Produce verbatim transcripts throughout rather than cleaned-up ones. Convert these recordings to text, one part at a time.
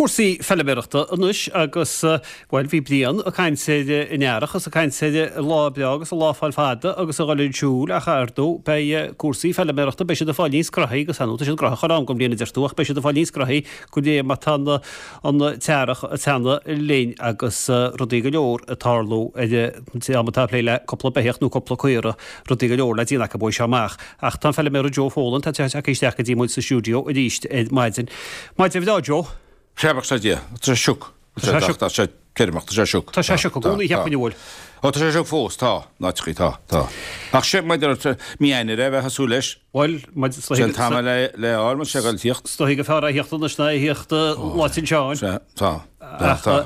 cuasaí fellebeachta anus agus bhfuil bhí blian a caiintéide inearach as a caiintéide lábe agus a láfáil fada agus a gáil siúil a chardú be cuasaí fellebeachta be sé de fáil níos crathí agus anú sé grach an gom bliana deirtúach be sé de fáil níos crathí go dé mar tanna an tearach a tena léin agus rodí go leor a tarlú amtá léile coppla beheach nó coppla cuire rodí go leor le dtíana a bóid seach ach tan fellebeir Joe Fólan tá te isteach go dtí muid sa stúdio a díist maidin. Maid bhí dá Joe? Sebach sa dia, tá siúk. Tá siúk, tá sé ceirmach, tá sé siúk. Tá sé siúk, gúnaí heappaní bhil. Ó, tá sé siúk fós, tá, náitií, tá, tá. Ach sé, maid ar miainir é bheith hasú leis. Bhil, maid Sé táma le árma sé gáil tíocht. Stoigh go fearra hiochtta na sna hiochtta látin seáin. Tá, tá.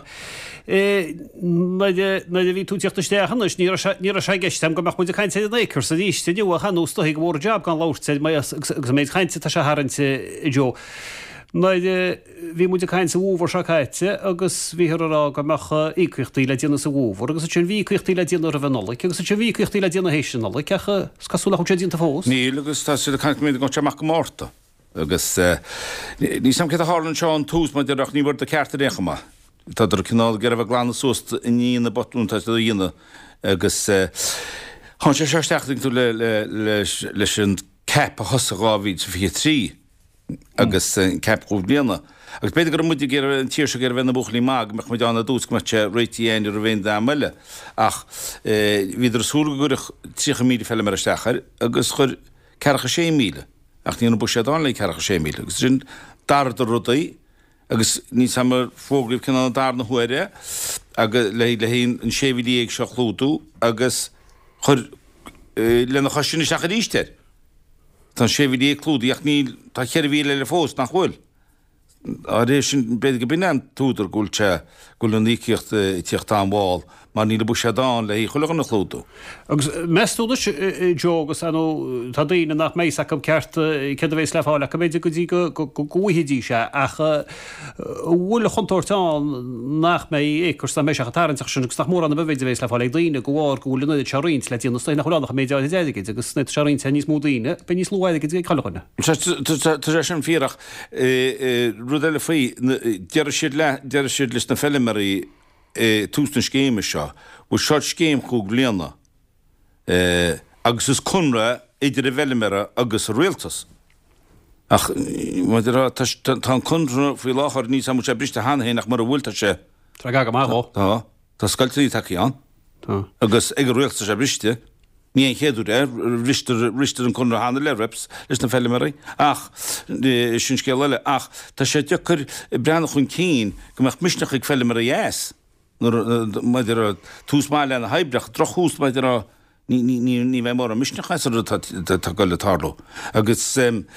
Naide bhí túteachta stéchan ní a sé geistem go meach muid a caiinte écur sa díiste dú a chanú stoigh go mór jab gan láirte agus méid chainte tá se harinte i Joe. Naide bhí muid a caiint sa bhúhar se caiite agus bhíhar ará go mecha ícuchttaí le déanana sa bhúhar, agus sin bhícuchttaí le déanana a bhenola, agus sin bhícuchttaí le déanana héisinola, cecha scasúla chuid dínta fós. Níl agus tá si a caiint méid go teach go mórta. Agus ní sam ce a hálan seán tús maid idirach ní bhar a ceartta réchama. Tá ar cinál gar bh glána sústa in íana botúnta a dhéana agus há sé seisteachting tú leis an cap a thosa gáhíd sa fi trí agus cap chomh bliana. Agus beidir gur muidir gur an tíir se gur bhena buchlaí mag meach muid anna dús go te réití éidir a bhéon dá meile ach híidir súla gurich trícha míle fellile mar stechar agus chur cecha sé míle ach níonna bu sé dála cecha sé míle agus sin dar do rudaí agus ní samar fógriúh cin an dar na huaire agus le le hén an séhí ag seo chlútú agus chur lena choisiúna seach a ríiste. Tá séhí ag clúdaí ach ní tá cheir bhí le fós nach bhfuil. A rééis sin beidir go bine túidir gúilte go an íciocht tíocht an bháil mar ní le bu sé dáin le í chuile an na chlúdú. Agus meúdas Joe agus anú tá daoine nach mééis go ceart ce a bhééis le fáil go méidir go dtí go gúhidí se ach bhfuil chuntúirtáin nach mé écur sa mééis atarintach sin agus nach mór an bhéidir bhééis le fáil ag daoine gohhar goúna teín le tíonna nach chuánach méidir déige agus net seín níos mú daoine, be níos luide go chochana. Tá sin fíach rudéile faoi dear siad le dear siad leis na fellimeí túsna scéime seo, bú seart scéim chuúg léana agus is cunra idir a bhellimere agus a réaltas. Ach tá cunra faoi láchar níos am sé briste hanhéach mar a bhfuilta sé. Tá gaga má Tá Tá scailtaí takeíán agus ag réalta sé briste. Ní an chéadú é riiste an chun hána le reps leis na fellimeí ach sin scé leile ach tá sé deachar breannach chun cín go meach misneach ag fellimar a dhéas maidir tús máile an heibreach trochús maidir ní bheith mór a misneach tá go le tarlú. Agus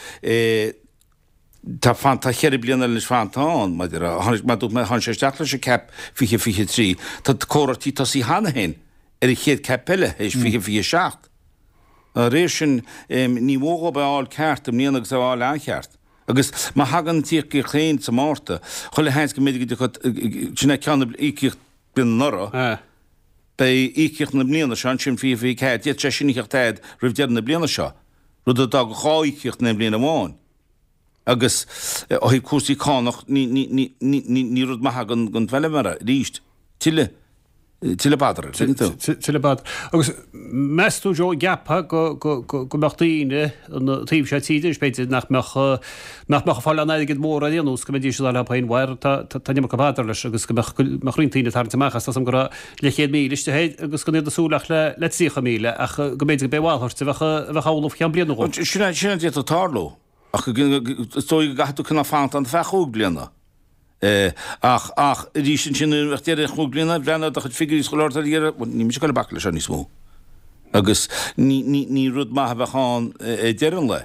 tá fan tá chéir blianana leis fantáin maidir dú me han sé steach leis sé cap fiche fiche trí tá cóirtí tá sí hána héin. Er i chéad capelle éis fi fi seacht. A rééis sin ní bhóga be áil ceart am níana agus bháil ancheart. Agus má hagan tíoch gur chéin sa máta, chuile héins go méidir sinna ceanna íciocht bin nora, be íciocht na bliana seán sin fi fi céad, dé sé sinníocht téad rih dean na bliana seo, rud a dag chá íciocht na bliana bháin. Agus ó hí cúsaí cánach ní rud má hagan gon bheile ríist, tiile. Tile badar, Tile badar. Agus meú Joe gappa go meachtaíine an tíb sé tíidir spéidir nach nach fáil an éigen mór a dhéanús go dí se le pain bhair tá go badar leis agus go rintíine tarintachchas tá sam go le chéad míliste héid agus go asúlach le le tícha míle ach go méidir béhhailhartte bheitchaáh chean blianú. Sinna sinna dé a tarlú ach stoi gaú cena fáint an fechuúg blianana. ach ach rí sin sin tíir chuúglína brenn a chud figurí scoláir dhéar ní mis go bak le se ní smó. Agus ní rud maithe bheitcháin dearan le.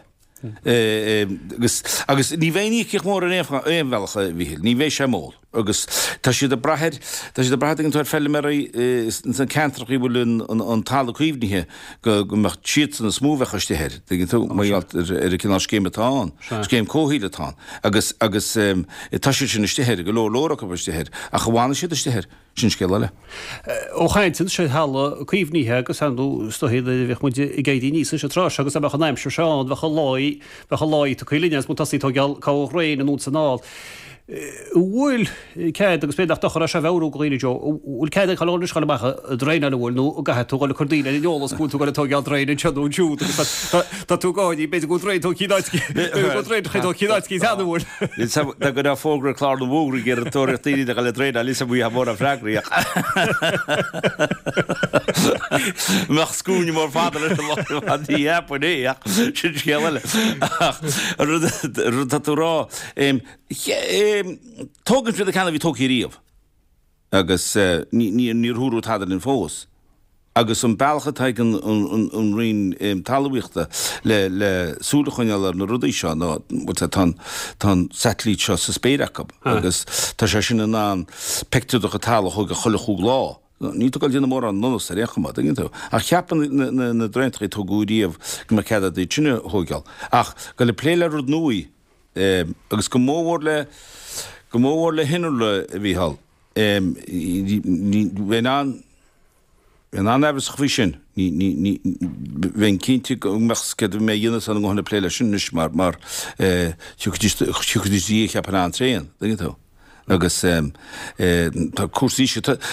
agus ní bhéí cich mór an éonhhecha bhíil, ní bhéh sé mó. agus tá siad a brathir tá siad a brathir an tuair fellimeí san cantrachaí bhfuil an talú chuomhnithe go go meach siad san smúbhechaistéir, gin tú maialt ar a cinál scéimetáin, scéim cóhíiletáin, agus agus tá siad sin istéir go leor lóra go istéir a chomhána siad istéir sin scé leile. Ó chaintin sé hela chuomhnithe agus anú stohéad bheith muid i gaiidí níos se trás agus a bhecha naimse seán bhecha láid bhecha láid a chuilíine mú tasí tá cá réin an út sanáil. bhfuil cead agus beidir dochar se bhú goíine Jo bhfuil cead chaáis chaile mecha dréine bhfuil nó gathe tú goil chudíine í jólas cún tú goil tógeal dréine teú siú Tá tú gáidí beidir go réid chidácí réid chu chidácí bhfuil. Tá go a fógra chlár do bhúgra gur a tóir tíí a le dréine lí a bhí a mór a freigraíach. Meach scúne mór fáidir dí epanéach sin céile. Ru tú rá tógann fi a chena bhí tóí riamh agus níor thuú taidir in fós. Agus an bailcha taigen an rion talhaíochta le súlachainal na rudaí seo ná tá setlíd seo sa spéireachab agus tá sé sin ná pectúach a talach chu go chola chuú lá. Ní go dtíanana mór an nónas a réchama tú. A cheapan na dreintchaí tú gúíomh go mar cead é tinine thugeal. Ach go le pléile rud nuí agus go móhór le go móhór le hinú le bhíhall. Bhíon an An anhs chhí sin bhíon cinnte go meced mé dhéana an gháinna pléile sinnis mar mar tuchadí cheapan an tréan, dagin tú. Agus tá cuasí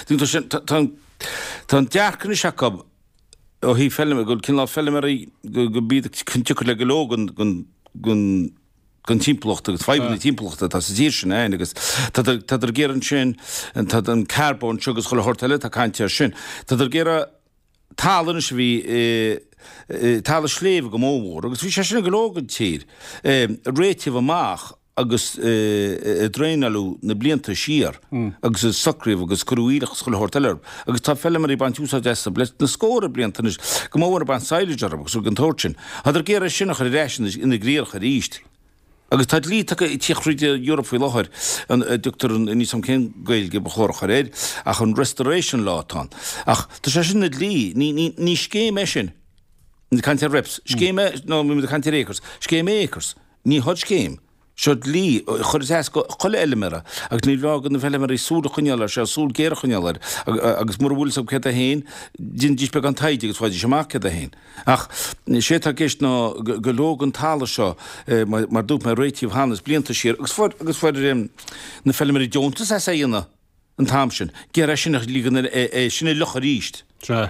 tá dearcanna seacab ó hí fellime go cinná fellime go bíad cinnte le gológan gon gon timpplacht agus feimna timpplachta tá sa tíir sin ein agus tá ar géan sin tá an carbón tugus chola hortaile tá caiinte sin. Tá ar géire talan is bhí tal sléomh go mómór, agus bhí sé sinna gológan tír réitíh amach agus dréinalú na blianta siar agus sacríomh agus cruíach chola hortaile agus tá fellime í ban túsá de bles na scóra bliantanis go mór ban sailejar agus ú an tóirsin. Tá ar géire sinna chu réisian ina gríoch a ríist. Agus tá lí take i tíochríide Europa fao láthir an dútar ní sam cén gailge ba chóircha réid ach an restoration látá. Ach tá sé sin lí ní scéim é sin caiinte reps, scéime nó mu caiinte récars, scéim écars, ní hod scéim. Seo lí chur choile eilemara agus ní legan na bheile í súla chunealar se súl géire chunealar agus mar bhúil sam ce a héin din dís be an taide agus fáidir semach a héin. Ach sé tá géist ná gológan tala seo mar dúp mar réitíh hánas blianta siar agus agus fuidir na fellimar Jones é dhéana an tamsin géir sinna lígan sinna lecha ríist.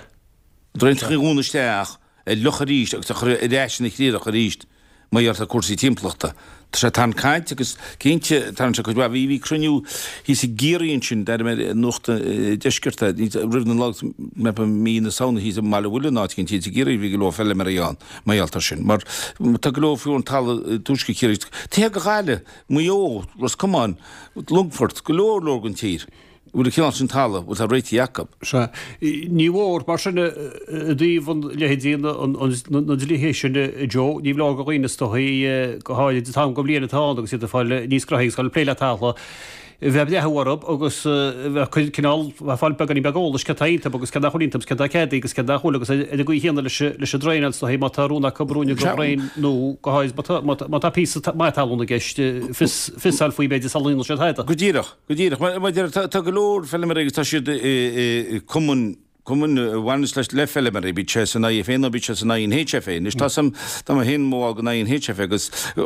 Dreint únaisteach lecha ríist agus réisina chríach a ríist mar a cuasí timpplachta. Tá sé tan caiint agus cinnte tan se go bh hí cruniú hí sé géiríonn sin de mé nuachta deisgurta rina lá me mí na saona hí mála bhfuile ná cinn tí géirí bhí go fellile marán maialtar sin. Mar tá go fiún tal túisci chéirt. Té go gáile muo ras cumán Lungfort go lórlógan tír. Bhfuil cin sin talla bhil a réiti Jacob. Se ní bhór mar sinna dtíomh lehédíana na dlíhé sinna Jo, ní bhlá go roiine stoí go háid tá go bliana tá agus si fáil níos croigh gáil pléile tála. Bheith dehharb agus cinál fáil began í bególas catáinte agus cena cholíntam ce cédaí agus ce chola agus go chéanana leis dréine sto hé mátarúna cabrúne goréin nó go háid tá pí maitalúna gist fisal faoi beidir salína se heita. Go ddíireach go ddíireach tá go leor fellime agus tá siad cumun Cuman bhain leis le fellimar i bit sé san í féin bit san íon H F A. Nis tá sam tá hen mó a go na íon H F A agus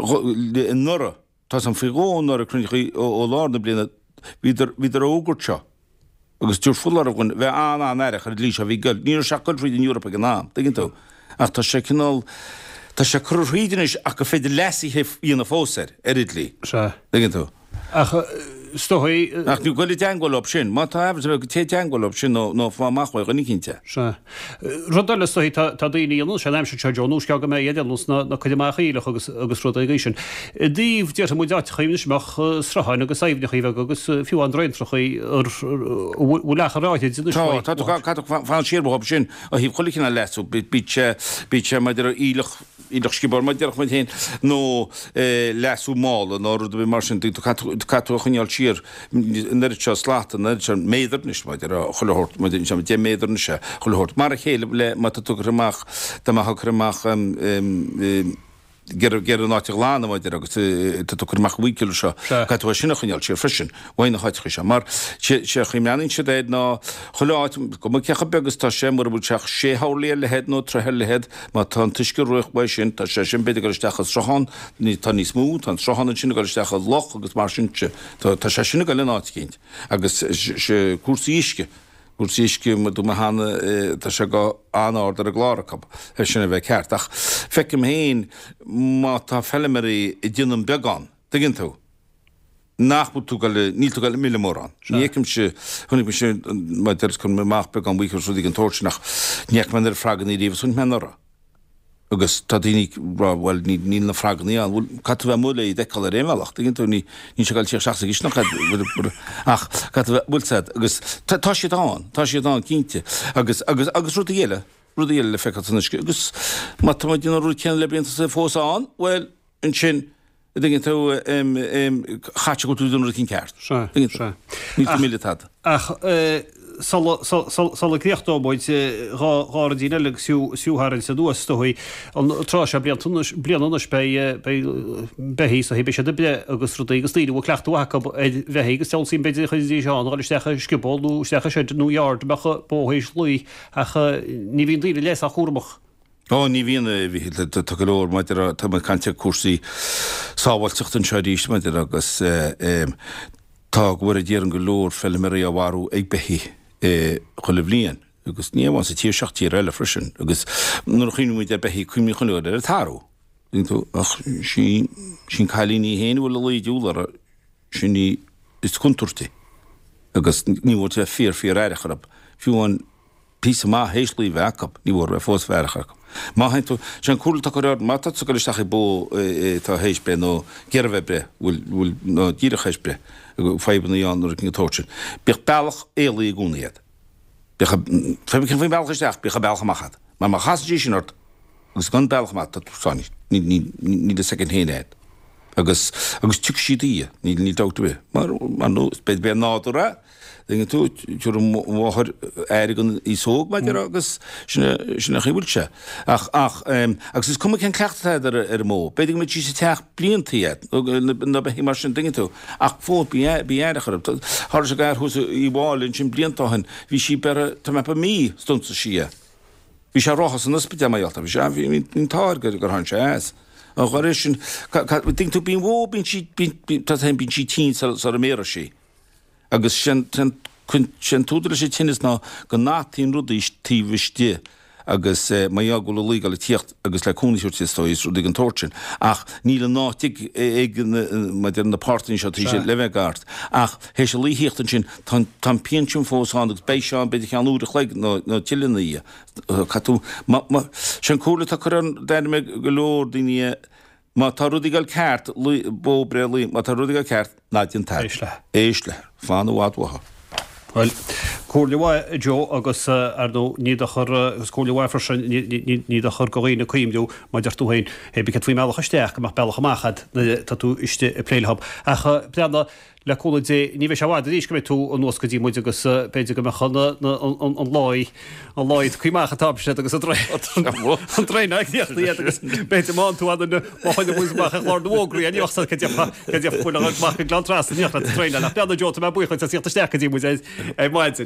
in nora. Tá an fiáin ar a crunich ó lána bliana híidir ógurt seo. Agus dúr fullar gon bheith an an airech ar lí se bhí goil. Níor se goilríd in Europa go ná, daginn tú. Ach tá sé cinál tá sé churíidinis ach go féidir lesaí íonna fósair erid lí. Se. Daginn tú. Ach stoí ach ní goil deangol op sin, má tá ebh go té deangol op sin nó fáachhail go nícinnte. Se. Rodal stoí tá daoine se leim se Johnús ce go mé éidirús na chuideachíile agus agus rud a sin. Díomh dear mu deart chuimneach straáin agus éimnechaíh agus fiú an réintrachaí ar bhlecha ráid. Tá fan siirb sin a híh cholicna leú bit sé maidir ílech ílech skibar maidirach mai hen nó leú mála ná rud bh mar sin catúchaneal siir neidir se sláta neidir se méidirnis maidir a chohort maidir sem dé méidirne se chohort mar a chéile le mat tuach deach chuach ger ger náte lána maidir agus tuach víkil se caiú sinna chuneil sé frisin bhaine chaitcha se mar sé chuimleann se éid ná choláit go cecha begus tá sé mar bú teach sé hálé lehead nó tre lehead má tá tuisce ruch ba sin tá sé sin beidir goistecha strahan ní tá ní smú an strahanna sinna goistecha loch agus mar sinse tá sé sinna go le nácinint agus sé cuasaíisce Gúsíisci mu dú hána tá se go anáardar a gláracab he sinna bheith ceartach. Fecim héin má tá fellimeí i ddíanam beagán, ginn tú. Nachbú tú níl tú gal millimórán. Níim se chunig se mar chun meach beagán bhuichar sú an tóirnach neach man ar fragan í ríomh sun menara. Agus tá daoine bhil ní na fragan í an bhfuil catú bheith múla í deáil a réimeach, ginn tú ní ní se gáil tíoch seachsa gisnach ach bhfuilsa agus tá sé dáin, tá sé dáin cínte agus agus agus rud dhéile rud dhéile le fechatannisce agus má tá dtíanana rú cean le blianta sa fósáán, well an sin ginn tú chatte go tú dúnar cín ceart. Ní míle tá. Ach Sal kréchtbáid rádíine le siúharin sa dúastóí an trá se blianúnas behí a hébé se de bre agus rud agus tíú clechtúcha bheithégus tesín beidir chuí seán leistecha skibbalú stecha sé núart becha bóhééis luí acha ní hín díri leis a chómach. Ó ní bhíonna bhí tugur maidir tá cante cuasaí sábhailteachtain seirís maidir agus tá bhfuair a ddéaran go leor fellimeí a bharú ag behí cholle blian agus níháin sa tí seachtíí eile frisin agus nuair chuoinmid a behí cuimí chuúir ar a tarú. sin cailíní héana bhfuil le dúlar sinní is chuntúirtaí agus níhir a fír fí éiricharab fiúin pí má héislí bhecap ní bhór a fós bheirecha. Má haintú sean cúilta choir mata go isteach bó tá hééis bre nó gearbheith bre bhfuil nó díirechaéis bre fébanna anú cin tóirtin. Bích bailach éalaí gúnaíad. Fe cin fao bailchaisteach bích a bailchamachchad, má má chasdí sinart agus gan bailchamat tááin ní de second héad. agus agus tu sií ní ní dáta bh, mar nó beit be nádra, Dinge tú túr mthir aigen í sóg maidir agus sinna chibúilte. Ach ach agus is cum cin cleachtaid ar mó, beidir me tí sé teach bliantaíad na hí mar sin dinge tú. Ach fó bíarachar Har se gaiir hús í bháilinn sin bliantáhan, hí sí bere tá me mí stunsa si. Bhí sé rochas an ospite maialta, bhí sé hín táir gur han sé as. A chuir sin ding tú bín bhó bín si bín si tí sa a méra sí. Agus sin túidir sé tinnis ná go nátíín rudís tíhistí agus mai go le lígal le tíocht agus le cúnaisiúirtítóéis ru an tóirtin. Ach ní le nátig ag na páirtain seo tí sé levegart. Ach hééis se líhíochttan sin tá peantin fósáin agus béis seán beidir chean úra chléig nó tiilinaí. Catú sin cúla tá chu an déine me go leor daine má tá rudigal ceart bó bre lí má tá rudigal ceart náidin te. Éisle fána bhádhatha. Well, cóirlehá Jo agus ar nó níidir scóirlehá freisin níidir chur goína cuiimú má deir tú hain hebí fao meach isteach amach beach amachchad tá tú iste pléilhab. Acha breanna le cóla dé ní bheith se bhád ríos go tú an nuas go dtí muid agus beidir go mechanna an láid an láid chuimecha tapiste agus an tréine agus beidir má tú an bhaine búsach lá nógraí a níochsa chuileach glantras níocht tréine le beanna Jo tá buchaid a síta steach dí mu é maidin.